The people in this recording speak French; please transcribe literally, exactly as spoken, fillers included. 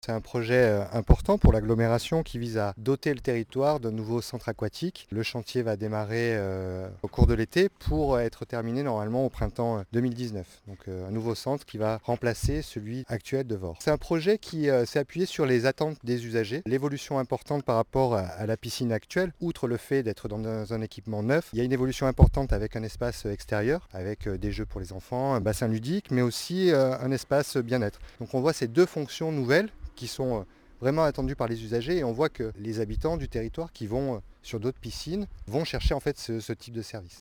C'est un projet euh, important pour l'agglomération qui vise à doter le territoire d'un nouveau centre aquatique. Le chantier va démarrer euh, au cours de l'été pour être terminé normalement au printemps deux mille dix-neuf. Donc euh, un nouveau centre qui va remplacer celui actuel de Vors. C'est un projet qui euh, s'est appuyé sur les attentes des usagers. L'évolution importante par rapport à, à la piscine actuelle, outre le fait d'être dans un, un équipement neuf, il y a une évolution importante avec un espace extérieur, avec euh, des jeux pour les enfants, un bassin ludique, mais aussi euh, un espace bien-être. Donc on voit ces deux fonctions nouvelles qui sont vraiment attendues par les usagers et on voit que les habitants du territoire qui vont sur d'autres piscines vont chercher en fait ce, ce type de service.